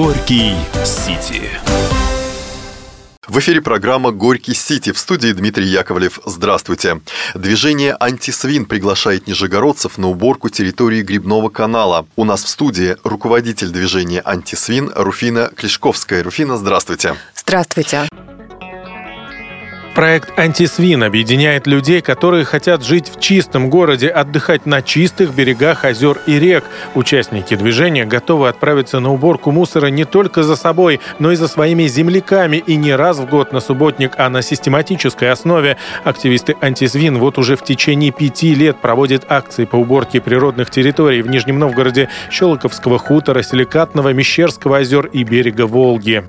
Горький Сити. В эфире программа «Горький Сити». В студии Дмитрий Яковлев. Здравствуйте. Движение «Антисвин» приглашает нижегородцев на уборку территории Грибного канала. У нас в студии руководитель движения «Антисвин» Руфина Клишковская. Руфина, здравствуйте. Здравствуйте. Проект «Антисвин» объединяет людей, которые хотят жить в чистом городе, отдыхать на чистых берегах озер и рек. Участники движения готовы отправиться на уборку мусора не только за собой, но и за своими земляками. И не раз в год на субботник, а на систематической основе. Активисты «Антисвин» вот уже в течение 5 лет проводят акции по уборке природных территорий в Нижнем Новгороде, Щелоковского хутора, Силикатного, Мещерского озер и берега Волги.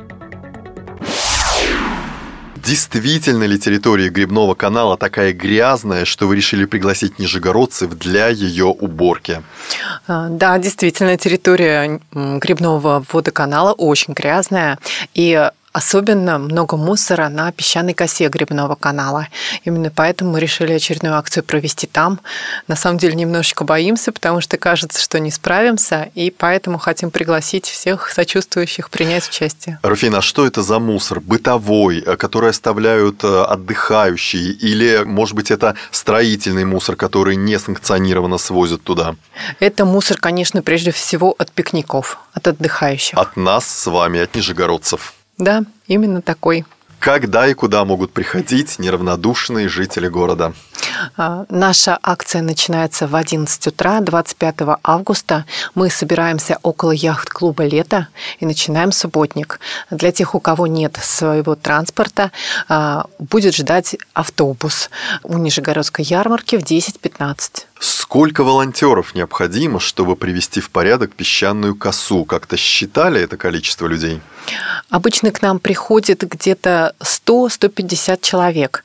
Действительно ли территория Грибного канала такая грязная, что вы решили пригласить нижегородцев для ее уборки? Да, действительно, территория Грибного водоканала очень грязная, и особенно много мусора на песчаной косе Грибного канала. Именно поэтому мы решили очередную акцию провести там. На самом деле немножечко боимся, потому что кажется, что не справимся, и поэтому хотим пригласить всех сочувствующих принять участие. Руфина, а что это за мусор? Бытовой, который оставляют отдыхающие? Или, может быть, это строительный мусор, который несанкционированно свозят туда? Это мусор, конечно, прежде всего от пикников, от отдыхающих. От нас с вами, от нижегородцев. Да, именно такой. Когда и куда могут приходить неравнодушные жители города? Наша акция начинается в 11 утра, 25 августа. Мы собираемся около яхт-клуба «Лето» и начинаем субботник. Для тех, у кого нет своего транспорта, будет ждать автобус у Нижегородской ярмарки в 10:15. Сколько волонтеров необходимо, чтобы привести в порядок песчаную косу? Как-то считали это количество людей? Обычно к нам приходит где-то 100-150 человек.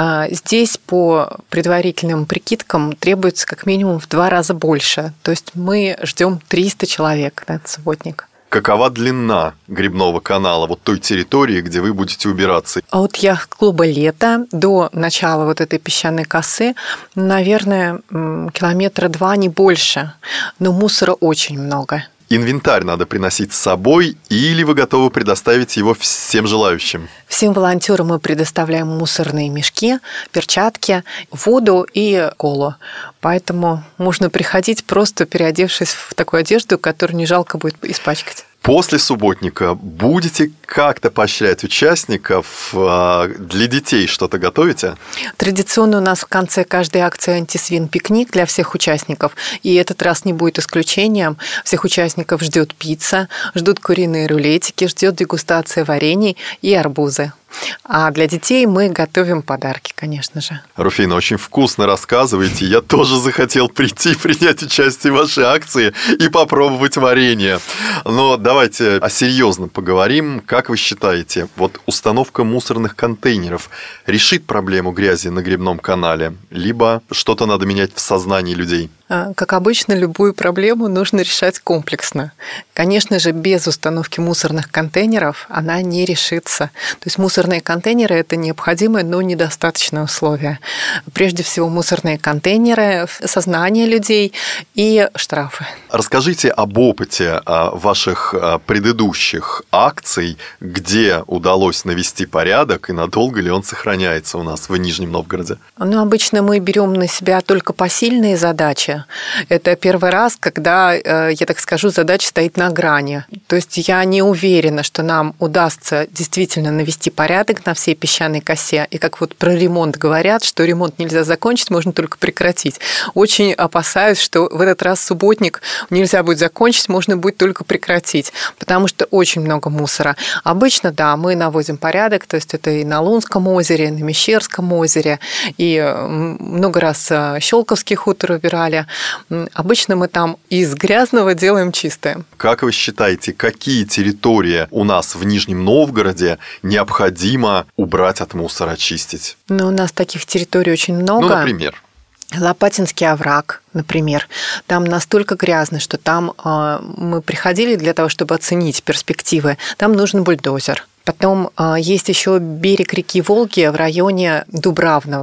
Здесь по предварительным прикидкам требуется как минимум в 2 раза больше. То есть мы ждем 300 человек на этот субботник. Какова длина Грибного канала, вот той территории, где вы будете убираться? От яхт-клуба «Лето» до начала вот этой песчаной косы, наверное, 2 километра, не больше. Но мусора очень много. Инвентарь надо приносить с собой, или вы готовы предоставить его всем желающим? Всем волонтерам мы предоставляем мусорные мешки, перчатки, воду и колу. Поэтому можно приходить, просто переодевшись в такую одежду, которую не жалко будет испачкать. После субботника будете как-то поощрять участников? Для детей что-то готовите? Традиционно у нас в конце каждой акции «Антисвин» пикник для всех участников. И этот раз не будет исключением. Всех участников ждет пицца, ждут куриные рулетики, ждет дегустация варений и арбузы. А для детей мы готовим подарки, конечно же. Руфина, очень вкусно рассказываете. Я тоже захотел прийти, принять участие в вашей акции и попробовать варенье. Но давайте серьезно поговорим. Как вы считаете, вот установка мусорных контейнеров решит проблему грязи на Грибном канале? Либо что-то надо менять в сознании людей? Как обычно, любую проблему нужно решать комплексно. Конечно же, без установки мусорных контейнеров она не решится. То есть мусорные контейнеры – это необходимое, но недостаточное условие. Прежде всего, мусорные контейнеры, сознание людей и штрафы. Расскажите об опыте ваших предыдущих акций, где удалось навести порядок и надолго ли он сохраняется у нас в Нижнем Новгороде? Обычно мы берем на себя только посильные задачи. Это первый раз, когда, я так скажу, задача стоит на грани. То есть я не уверена, что нам удастся действительно навести порядок на всей песчаной косе. И как вот про ремонт говорят, что ремонт нельзя закончить, можно только прекратить. Очень опасаюсь, что в этот раз субботник нельзя будет закончить, можно будет только прекратить, потому что очень много мусора. Обычно, да, мы наводим порядок, то есть это и на Лунском озере, и на Мещерском озере, и много раз Щелковский хутор убирали. Обычно мы там из грязного делаем чистое. Как вы считаете, какие территории у нас в Нижнем Новгороде необходимо убрать от мусора, очистить? У нас таких территорий очень много. Например? Лопатинский овраг, например. Там настолько грязно, что там мы приходили для того, чтобы оценить перспективы. Там нужен бульдозер. Потом есть еще берег реки Волги в районе Дубравного.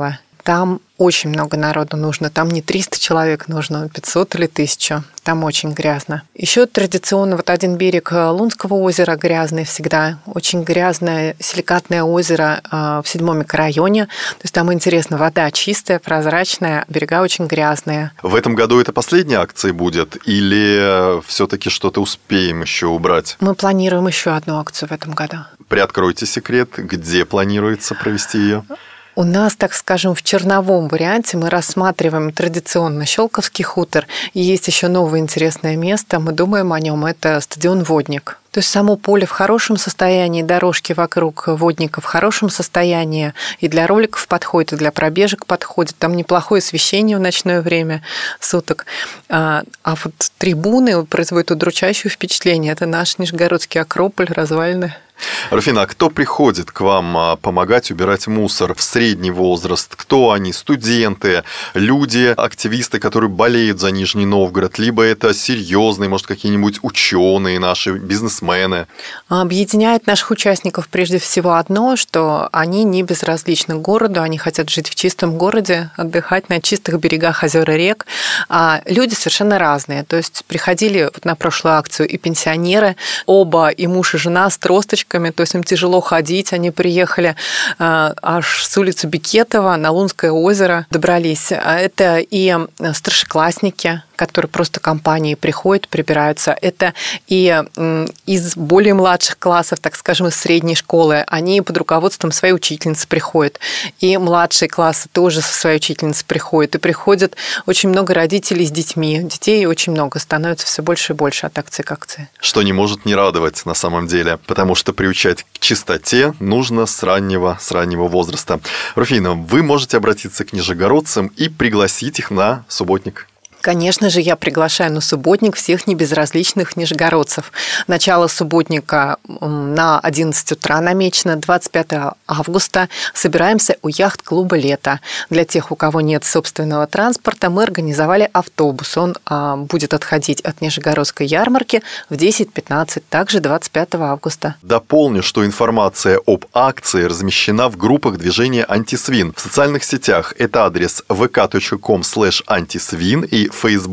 Там очень много народу нужно. Там не 300 человек нужно, 500 или 1000. Там очень грязно. Еще традиционно вот один берег Лунского озера грязный всегда. Очень грязное силикатное озеро в 7 микрорайоне. То есть там интересно, вода чистая, прозрачная, берега очень грязные. В этом году это последняя акция будет? Или все-таки что-то успеем еще убрать? Мы планируем еще одну акцию в этом году. Приоткройте секрет, где планируется провести ее? У нас, так скажем, в черновом варианте мы рассматриваем традиционно Щелковский хутор. И есть еще новое интересное место, мы думаем о нем, это стадион «Водник». То есть само поле в хорошем состоянии, дорожки вокруг водника в хорошем состоянии, и для роликов подходит, и для пробежек подходит. Там неплохое освещение в ночное время суток. А вот трибуны производят удручающее впечатление. Это наш Нижегородский Акрополь, развалины. Руфина, а кто приходит к вам помогать убирать мусор в средний возраст? Кто они? Студенты, люди, активисты, которые болеют за Нижний Новгород? Либо это серьезные, может, какие-нибудь ученые наши, бизнесмены? Объединяет наших участников прежде всего одно, что они не безразличны к городу, они хотят жить в чистом городе, отдыхать на чистых берегах озер и рек. А люди совершенно разные. То есть приходили вот на прошлую акцию и пенсионеры, оба, и муж, и жена с тросточками, то есть им тяжело ходить, они приехали аж с улицы Бекетова на Лунское озеро, добрались. Это и старшеклассники, которые просто компанией приходят, прибираются. Это и из более младших классов, так скажем, из средней школы, они под руководством своей учительницы приходят. И младшие классы тоже со своей учительницей приходят. И приходят очень много родителей с детьми. Детей очень много, становится все больше и больше от акции к акции. Что не может не радовать на самом деле, потому что приучать к чистоте нужно с раннего возраста. Руфина, вы можете обратиться к нижегородцам и пригласить их на субботник. Конечно же, я приглашаю на субботник всех небезразличных нижегородцев. Начало субботника на 11 утра намечено, 25 августа. Собираемся у яхт-клуба «Лето». Для тех, у кого нет собственного транспорта, мы организовали автобус. Он будет отходить от Нижегородской ярмарки в 10:15, также 25 августа. Дополню, что информация об акции размещена в группах движения «Антисвин» в социальных сетях. Это адрес vk.com/антисвин и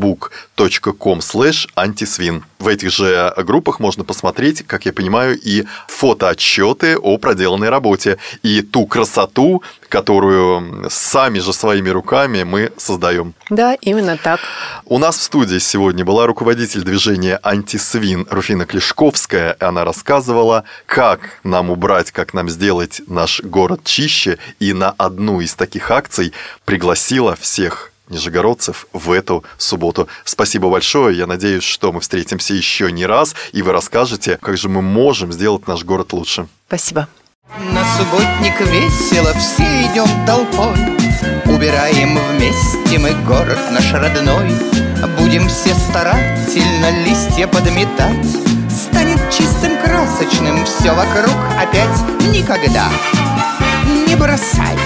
facebook.com/антисвин. В этих же группах можно посмотреть, как я понимаю, и фотоотчеты о проделанной работе, и ту красоту, которую сами же своими руками мы создаем. Да, именно так. У нас в студии сегодня была руководитель движения «Антисвин» Руфина Клишковская. Она рассказывала, как нам убрать, как нам сделать наш город чище, и на одну из таких акций пригласила всех нижегородцев в эту субботу. Спасибо большое. Я надеюсь, что мы встретимся еще не раз, и вы расскажете, как же мы можем сделать наш город лучше. Спасибо. На субботник весело все идем толпой, убираем вместе мы город наш родной. Будем все старательно листья подметать, станет чистым, красочным все вокруг опять. Никогда не бросай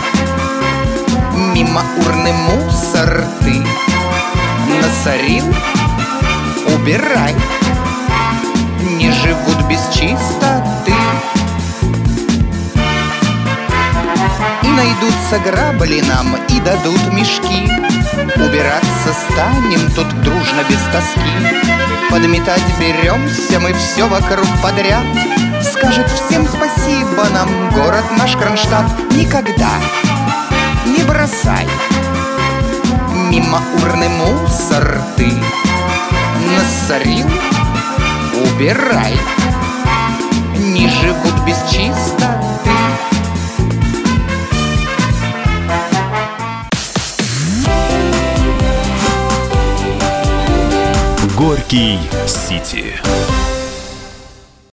мимо урны мусор ты, насорил, убирай. Не живут без чистоты, и найдутся грабли нам, и дадут мешки. Убираться станем тут дружно без тоски, подметать беремся мы все вокруг подряд. Скажет всем спасибо нам город наш Кронштадт. Никогда не бросай мимо урны мусор ты, насорил, убирай. Не живут без чистоты. Горький Сити.